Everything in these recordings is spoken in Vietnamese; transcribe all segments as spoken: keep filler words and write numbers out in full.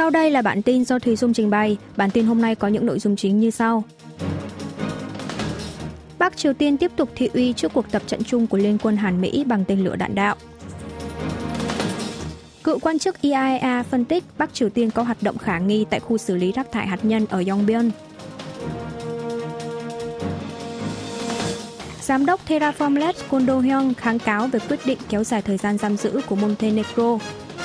Sau đây là bản tin do Thùy Dung trình bày. Bản tin hôm nay có những nội dung chính như sau. Bắc Triều Tiên tiếp tục thị uy trước cuộc tập trận chung của Liên quân Hàn Mỹ bằng tên lửa đạn đạo. Cựu quan chức i a e a phân tích Bắc Triều Tiên có hoạt động khả nghi tại khu xử lý rác thải hạt nhân ở Yongbyon. Giám đốc Terraform Labs Kwon Do-hyung kháng cáo về quyết định kéo dài thời gian giam giữ của Montenegro.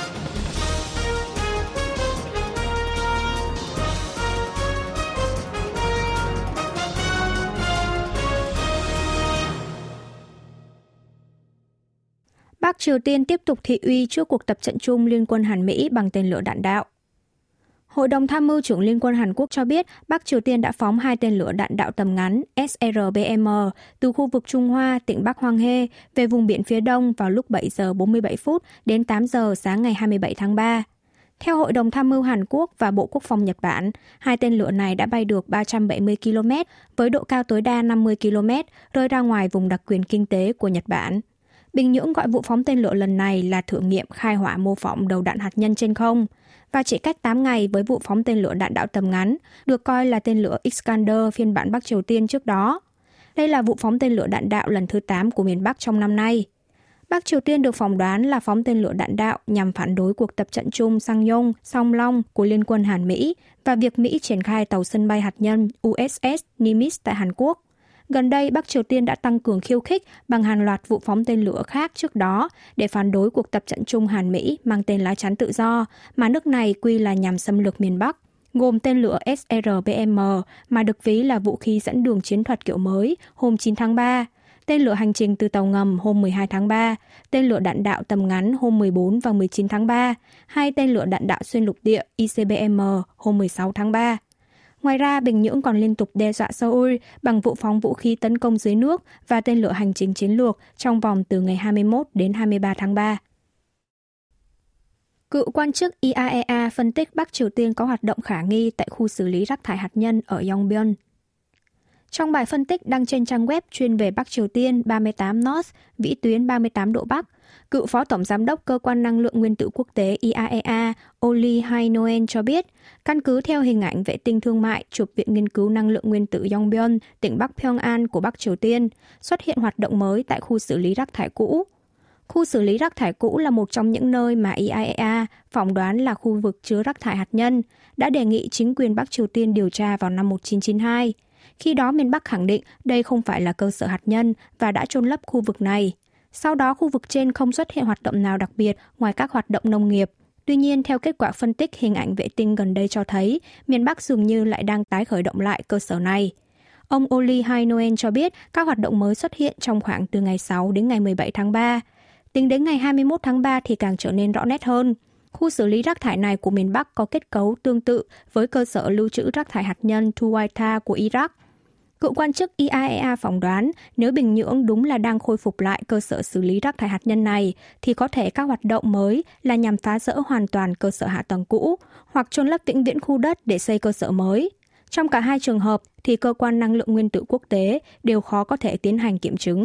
Bắc Triều Tiên tiếp tục thị uy trước cuộc tập trận chung Liên quân Hàn Mỹ bằng tên lửa đạn đạo. Hội đồng tham mưu trưởng Liên quân Hàn Quốc cho biết Bắc Triều Tiên đã phóng hai tên lửa đạn đạo tầm ngắn S R B M từ khu vực Trung Hoa, tỉnh Bắc Hwang Hae về vùng biển phía đông vào lúc bảy giờ bốn mươi bảy phút đến tám giờ sáng ngày hai mươi bảy tháng ba. Theo Hội đồng tham mưu Hàn Quốc và Bộ Quốc phòng Nhật Bản, hai tên lửa này đã bay được ba trăm bảy mươi ki lô mét với độ cao tối đa năm mươi ki lô mét, rơi ra ngoài vùng đặc quyền kinh tế của Nhật Bản. Bình Nhưỡng gọi vụ phóng tên lửa lần này là thử nghiệm khai hỏa mô phỏng đầu đạn hạt nhân trên không, và chỉ cách tám ngày với vụ phóng tên lửa đạn đạo tầm ngắn, được coi là tên lửa Iskander phiên bản Bắc Triều Tiên trước đó. Đây là vụ phóng tên lửa đạn đạo lần thứ tám của miền Bắc trong năm nay. Bắc Triều Tiên được phỏng đoán là phóng tên lửa đạn đạo nhằm phản đối cuộc tập trận chung Sangyong, Song Long của Liên quân Hàn Mỹ và việc Mỹ triển khai tàu sân bay hạt nhân U S S Nimitz tại Hàn Quốc. Gần đây, Bắc Triều Tiên đã tăng cường khiêu khích bằng hàng loạt vụ phóng tên lửa khác trước đó để phản đối cuộc tập trận chung Hàn-Mỹ mang tên lá chắn tự do mà nước này quy là nhằm xâm lược miền Bắc, gồm tên lửa S R B M mà được ví là vũ khí dẫn đường chiến thuật kiểu mới hôm chín tháng ba, tên lửa hành trình từ tàu ngầm hôm mười hai tháng ba, tên lửa đạn đạo tầm ngắn hôm mười bốn và mười chín tháng ba, hay tên lửa đạn đạo xuyên lục địa I C B M hôm mười sáu tháng ba. Ngoài ra, Bình Nhưỡng còn liên tục đe dọa Seoul bằng vụ phóng vũ khí tấn công dưới nước và tên lửa hành trình chiến lược trong vòng từ ngày hai mươi mốt đến hai mươi ba tháng ba. Cựu quan chức i a e a phân tích Bắc Triều Tiên có hoạt động khả nghi tại khu xử lý rác thải hạt nhân ở Yongbyon. Trong bài phân tích đăng trên trang web chuyên về Bắc Triều Tiên ba mươi tám North, vĩ tuyến ba mươi tám độ Bắc, cựu phó tổng giám đốc Cơ quan Năng lượng Nguyên tử Quốc tế i a e a Oli Hai-noen cho biết, căn cứ theo hình ảnh vệ tinh thương mại chụp Viện Nghiên cứu Năng lượng Nguyên tử Yongbyon, tỉnh Bắc Pyongan của Bắc Triều Tiên, xuất hiện hoạt động mới tại khu xử lý rác thải cũ. Khu xử lý rác thải cũ là một trong những nơi mà i a e a phỏng đoán là khu vực chứa rác thải hạt nhân, đã đề nghị chính quyền Bắc Triều Tiên điều tra vào năm một nghìn chín trăm chín mươi hai. Khi đó miền Bắc khẳng định đây không phải là cơ sở hạt nhân và đã chôn lấp khu vực này. Sau đó khu vực trên không xuất hiện hoạt động nào đặc biệt ngoài các hoạt động nông nghiệp. Tuy nhiên, theo kết quả phân tích hình ảnh vệ tinh gần đây cho thấy, miền Bắc dường như lại đang tái khởi động lại cơ sở này. Ông Oli Hai-noen cho biết các hoạt động mới xuất hiện trong khoảng từ ngày sáu đến ngày mười bảy tháng ba. Tính đến ngày hai mươi mốt tháng ba thì càng trở nên rõ nét hơn. Khu xử lý rác thải này của miền Bắc có kết cấu tương tự với cơ sở lưu trữ rác thải hạt nhân Tuwaitha của Iraq. Cựu quan chức i a e a phỏng đoán nếu Bình Nhưỡng đúng là đang khôi phục lại cơ sở xử lý rác thải hạt nhân này thì có thể các hoạt động mới là nhằm phá rỡ hoàn toàn cơ sở hạ tầng cũ hoặc chôn lấp vĩnh viễn khu đất để xây cơ sở mới. Trong cả hai trường hợp thì Cơ quan Năng lượng Nguyên tử Quốc tế đều khó có thể tiến hành kiểm chứng.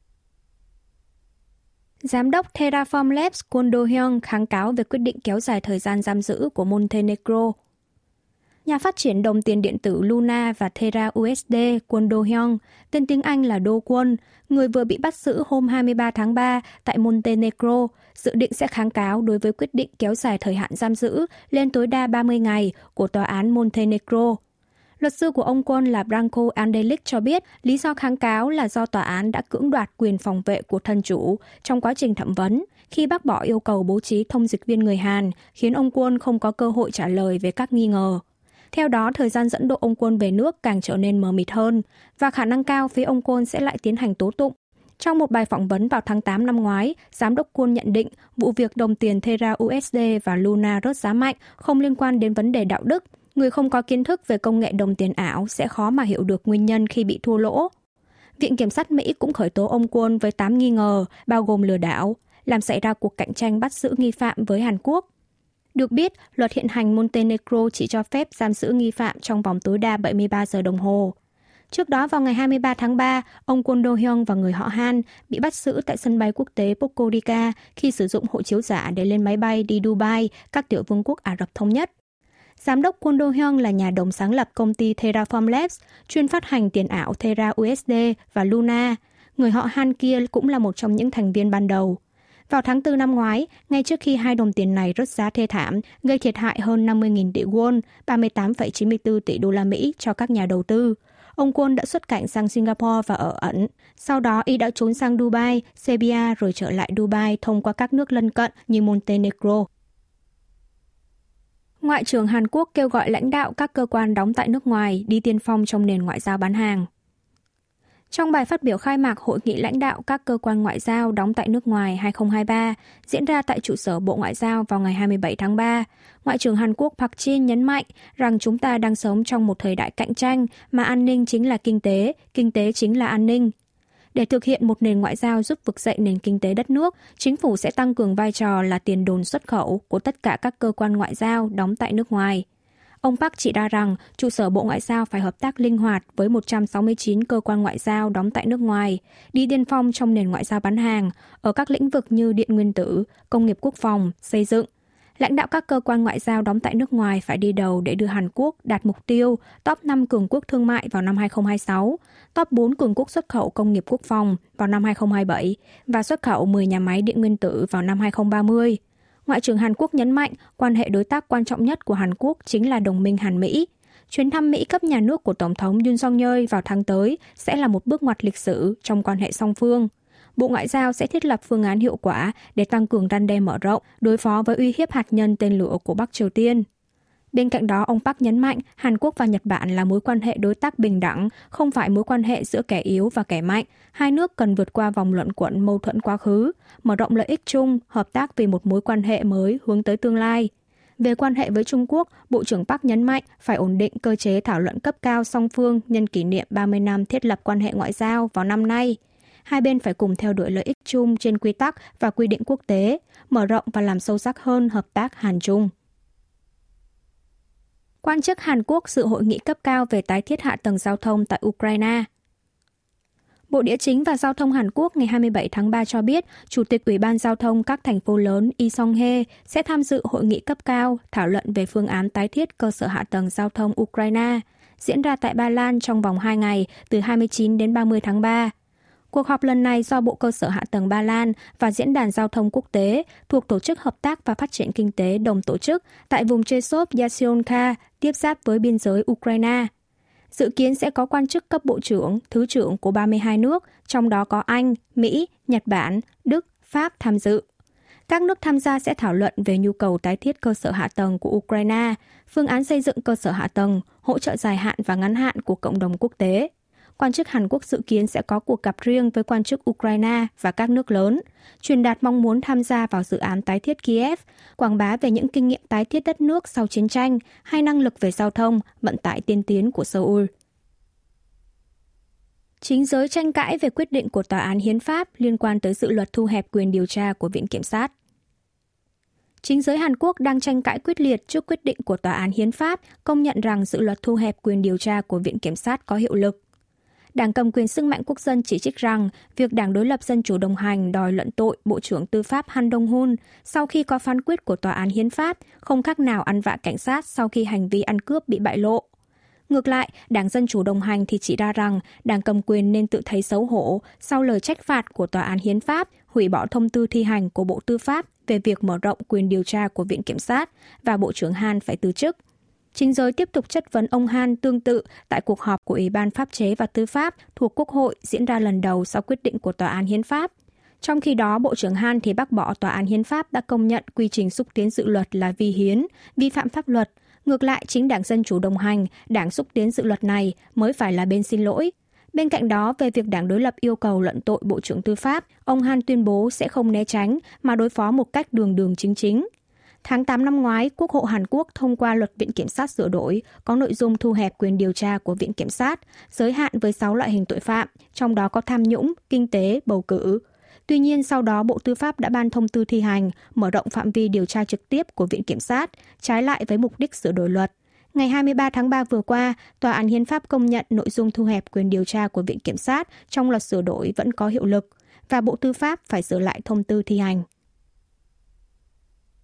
Giám đốc Terraform Labs Kwon Do-hyung kháng cáo về quyết định kéo dài thời gian giam giữ của Montenegro. Nhà phát triển đồng tiền điện tử Luna và Terra u ét đê Kwon Do-hyung, tên tiếng Anh là Do Kwon, người vừa bị bắt giữ hôm hai mươi ba tháng ba tại Montenegro, dự định sẽ kháng cáo đối với quyết định kéo dài thời hạn giam giữ lên tối đa ba mươi ngày của tòa án Montenegro. Luật sư của ông Kwon là Branko Andelic cho biết lý do kháng cáo là do tòa án đã cưỡng đoạt quyền phòng vệ của thân chủ trong quá trình thẩm vấn khi bác bỏ yêu cầu bố trí thông dịch viên người Hàn, khiến ông Kwon không có cơ hội trả lời về các nghi ngờ. Theo đó, thời gian dẫn độ ông Kwon về nước càng trở nên mờ mịt hơn và khả năng cao phía ông Kwon sẽ lại tiến hành tố tụng. Trong một bài phỏng vấn vào tháng tám năm ngoái, Giám đốc Kwon nhận định vụ việc đồng tiền Terra u ét đê và Luna rớt giá mạnh không liên quan đến vấn đề đạo đức. Người không có kiến thức về công nghệ đồng tiền ảo sẽ khó mà hiểu được nguyên nhân khi bị thua lỗ. Viện Kiểm sát Mỹ cũng khởi tố ông Kwon với tám nghi ngờ, bao gồm lừa đảo, làm xảy ra cuộc cạnh tranh bắt giữ nghi phạm với Hàn Quốc. Được biết, luật hiện hành Montenegro chỉ cho phép giam giữ nghi phạm trong vòng tối đa bảy mươi ba giờ đồng hồ. Trước đó vào ngày hai mươi ba tháng ba, ông Kwon Do-hyung và người họ Han bị bắt giữ tại sân bay quốc tế Podgorica khi sử dụng hộ chiếu giả để lên máy bay đi Dubai, các tiểu vương quốc Ả Rập Thống Nhất. Giám đốc Kwon Do-hyung là nhà đồng sáng lập công ty Terraform Labs, chuyên phát hành tiền ảo Terra u ét đê và Luna. Người họ Han kia cũng là một trong những thành viên ban đầu. Vào tháng tư năm ngoái, ngay trước khi hai đồng tiền này rớt giá thê thảm, gây thiệt hại hơn năm mươi nghìn tỷ won, ba mươi tám phẩy chín mươi tư tỷ đô la Mỹ cho các nhà đầu tư, ông Kwon đã xuất cảnh sang Singapore và ở ẩn. Sau đó, y đã trốn sang Dubai, Serbia rồi trở lại Dubai thông qua các nước lân cận như Montenegro. Ngoại trưởng Hàn Quốc kêu gọi lãnh đạo các cơ quan đóng tại nước ngoài đi tiên phong trong nền ngoại giao bán hàng. Trong bài phát biểu khai mạc Hội nghị lãnh đạo các cơ quan ngoại giao đóng tại nước ngoài hai không hai ba diễn ra tại trụ sở Bộ Ngoại giao vào ngày hai mươi bảy tháng ba, Ngoại trưởng Hàn Quốc Park Jin nhấn mạnh rằng chúng ta đang sống trong một thời đại cạnh tranh mà an ninh chính là kinh tế, kinh tế chính là an ninh. Để thực hiện một nền ngoại giao giúp vực dậy nền kinh tế đất nước, chính phủ sẽ tăng cường vai trò là tiền đồn xuất khẩu của tất cả các cơ quan ngoại giao đóng tại nước ngoài. Ông Park chỉ ra rằng trụ sở Bộ Ngoại giao phải hợp tác linh hoạt với một trăm sáu mươi chín cơ quan ngoại giao đóng tại nước ngoài, đi tiên phong trong nền ngoại giao bán hàng ở các lĩnh vực như điện nguyên tử, công nghiệp quốc phòng, xây dựng. Lãnh đạo các cơ quan ngoại giao đóng tại nước ngoài phải đi đầu để đưa Hàn Quốc đạt mục tiêu top năm cường quốc thương mại vào năm hai không hai sáu, top bốn cường quốc xuất khẩu công nghiệp quốc phòng vào năm hai không hai bảy và xuất khẩu mười nhà máy điện nguyên tử vào năm hai không ba mươi. Ngoại trưởng Hàn Quốc nhấn mạnh quan hệ đối tác quan trọng nhất của Hàn Quốc chính là đồng minh Hàn-Mỹ. Chuyến thăm Mỹ cấp nhà nước của Tổng thống Yoon Song-yeol vào tháng tới sẽ là một bước ngoặt lịch sử trong quan hệ song phương. Bộ Ngoại giao sẽ thiết lập phương án hiệu quả để tăng cường răn đe mở rộng, đối phó với uy hiếp hạt nhân tên lửa của Bắc Triều Tiên. Bên cạnh đó, ông Park nhấn mạnh Hàn Quốc và Nhật Bản là mối quan hệ đối tác bình đẳng, không phải mối quan hệ giữa kẻ yếu và kẻ mạnh. Hai nước cần vượt qua vòng luẩn quẩn mâu thuẫn quá khứ, mở rộng lợi ích chung, hợp tác vì một mối quan hệ mới hướng tới tương lai. Về quan hệ với Trung Quốc, Bộ trưởng Park nhấn mạnh phải ổn định cơ chế thảo luận cấp cao song phương nhân kỷ niệm ba mươi năm thiết lập quan hệ ngoại giao vào năm nay. Hai bên phải cùng theo đuổi lợi ích chung trên quy tắc và quy định quốc tế, mở rộng và làm sâu sắc hơn hợp tác Hàn-Trung. Quan chức Hàn Quốc dự hội nghị cấp cao về tái thiết hạ tầng giao thông tại Ukraine. Bộ Địa chính và Giao thông Hàn Quốc ngày hai mươi bảy tháng ba cho biết, Chủ tịch Ủy ban Giao thông các thành phố lớn Lee Song-hye sẽ tham dự hội nghị cấp cao thảo luận về phương án tái thiết cơ sở hạ tầng giao thông Ukraine, diễn ra tại Ba Lan trong vòng hai ngày từ hai mươi chín đến ba mươi tháng ba. Cuộc họp lần này do Bộ Cơ sở Hạ tầng Ba Lan và Diễn đàn Giao thông Quốc tế thuộc Tổ chức Hợp tác và Phát triển Kinh tế đồng tổ chức tại vùng Chesov-Yasionka tiếp giáp với biên giới Ukraine. Dự kiến sẽ có quan chức cấp bộ trưởng, thứ trưởng của ba mươi hai nước, trong đó có Anh, Mỹ, Nhật Bản, Đức, Pháp tham dự. Các nước tham gia sẽ thảo luận về nhu cầu tái thiết cơ sở hạ tầng của Ukraine, phương án xây dựng cơ sở hạ tầng, hỗ trợ dài hạn và ngắn hạn của cộng đồng quốc tế. Quan chức Hàn Quốc dự kiến sẽ có cuộc gặp riêng với quan chức Ukraine và các nước lớn, truyền đạt mong muốn tham gia vào dự án tái thiết Kiev, quảng bá về những kinh nghiệm tái thiết đất nước sau chiến tranh hay năng lực về giao thông, vận tải tiên tiến của Seoul. Chính giới tranh cãi về quyết định của Tòa án Hiến pháp liên quan tới dự luật thu hẹp quyền điều tra của Viện Kiểm sát. Chính giới Hàn Quốc đang tranh cãi quyết liệt trước quyết định của Tòa án Hiến pháp công nhận rằng dự luật thu hẹp quyền điều tra của Viện Kiểm sát có hiệu lực. Đảng cầm quyền Sức mạnh Quốc dân chỉ trích rằng việc Đảng đối lập Dân chủ đồng hành đòi luận tội Bộ trưởng Tư pháp Han Dong-hun sau khi có phán quyết của Tòa án Hiến pháp không khác nào ăn vạ cảnh sát sau khi hành vi ăn cướp bị bại lộ. Ngược lại, Đảng Dân chủ đồng hành thì chỉ ra rằng Đảng cầm quyền nên tự thấy xấu hổ sau lời trách phạt của Tòa án Hiến pháp hủy bỏ thông tư thi hành của Bộ Tư pháp về việc mở rộng quyền điều tra của Viện Kiểm sát và Bộ trưởng Han phải từ chức. Chính giới tiếp tục chất vấn ông Han tương tự tại cuộc họp của Ủy ban Pháp chế và Tư pháp thuộc Quốc hội diễn ra lần đầu sau quyết định của Tòa án Hiến pháp. Trong khi đó, Bộ trưởng Han thì bác bỏ Tòa án Hiến pháp đã công nhận quy trình xúc tiến dự luật là vi hiến, vi phạm pháp luật. Ngược lại, chính Đảng Dân chủ đồng hành, đảng xúc tiến dự luật này mới phải là bên xin lỗi. Bên cạnh đó, về việc đảng đối lập yêu cầu luận tội Bộ trưởng Tư pháp, ông Han tuyên bố sẽ không né tránh mà đối phó một cách đường đường chính chính. Tháng tám năm ngoái, Quốc hội Hàn Quốc thông qua luật Viện Kiểm sát sửa đổi, có nội dung thu hẹp quyền điều tra của Viện Kiểm sát, giới hạn với sáu loại hình tội phạm, trong đó có tham nhũng, kinh tế, bầu cử. Tuy nhiên, sau đó Bộ Tư pháp đã ban thông tư thi hành, mở rộng phạm vi điều tra trực tiếp của Viện Kiểm sát, trái lại với mục đích sửa đổi luật. Ngày hai mươi ba tháng ba vừa qua, Tòa án Hiến pháp công nhận nội dung thu hẹp quyền điều tra của Viện Kiểm sát trong luật sửa đổi vẫn có hiệu lực, và Bộ Tư pháp phải sửa lại thông tư thi hành.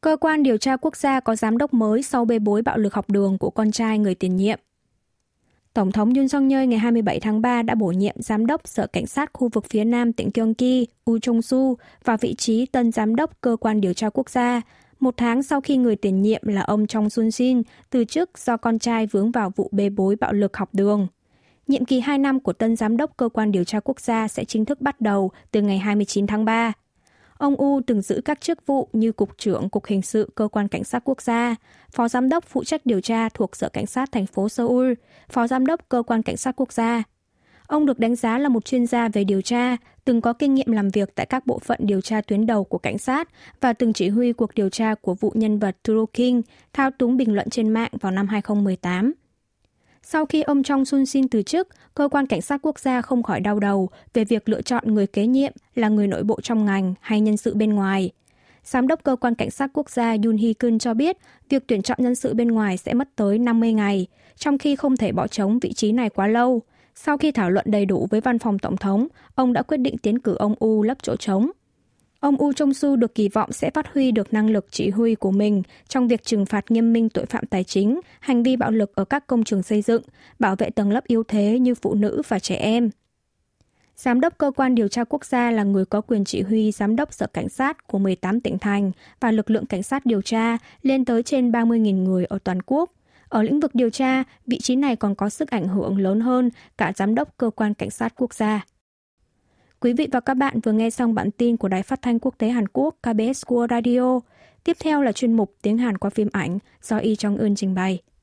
Cơ quan điều tra quốc gia có giám đốc mới sau bê bối bạo lực học đường của con trai người tiền nhiệm. Tổng thống Yoon Suk-yeol ngày hai mươi bảy tháng ba đã bổ nhiệm giám đốc Sở Cảnh sát khu vực phía Nam tỉnh Gyeonggi, Woo Chung-su, vào vị trí tân giám đốc cơ quan điều tra quốc gia, một tháng sau khi người tiền nhiệm là ông Chung Sun-shin từ chức do con trai vướng vào vụ bê bối bạo lực học đường. Nhiệm kỳ hai năm của tân giám đốc cơ quan điều tra quốc gia sẽ chính thức bắt đầu từ ngày hai mươi chín tháng ba. Ông U từng giữ các chức vụ như Cục trưởng Cục Hình sự Cơ quan Cảnh sát Quốc gia, Phó Giám đốc phụ trách điều tra thuộc Sở Cảnh sát thành phố Seoul, Phó Giám đốc Cơ quan Cảnh sát Quốc gia. Ông được đánh giá là một chuyên gia về điều tra, từng có kinh nghiệm làm việc tại các bộ phận điều tra tuyến đầu của cảnh sát và từng chỉ huy cuộc điều tra của vụ nhân vật True King thao túng bình luận trên mạng vào năm hai không một tám. Sau khi ông Chung Sun-shin từ chức, Cơ quan Cảnh sát Quốc gia không khỏi đau đầu về việc lựa chọn người kế nhiệm là người nội bộ trong ngành hay nhân sự bên ngoài. Giám đốc Cơ quan Cảnh sát Quốc gia Yoon Hee-keun cho biết việc tuyển chọn nhân sự bên ngoài sẽ mất tới năm mươi ngày, trong khi không thể bỏ trống vị trí này quá lâu. Sau khi thảo luận đầy đủ với văn phòng Tổng thống, ông đã quyết định tiến cử ông U lấp chỗ trống. Ông Woo Chung-su được kỳ vọng sẽ phát huy được năng lực chỉ huy của mình trong việc trừng phạt nghiêm minh tội phạm tài chính, hành vi bạo lực ở các công trường xây dựng, bảo vệ tầng lớp yếu thế như phụ nữ và trẻ em. Giám đốc Cơ quan điều tra quốc gia là người có quyền chỉ huy giám đốc Sở Cảnh sát của mười tám tỉnh thành và lực lượng cảnh sát điều tra lên tới trên ba mươi nghìn người ở toàn quốc. Ở lĩnh vực điều tra, vị trí này còn có sức ảnh hưởng lớn hơn cả giám đốc Cơ quan Cảnh sát quốc gia. Quý vị và các bạn vừa nghe xong bản tin của Đài Phát thanh Quốc tế Hàn Quốc ca bê ét World Radio. Tiếp theo là chuyên mục Tiếng Hàn qua phim ảnh do Lee Jong-eun trình bày.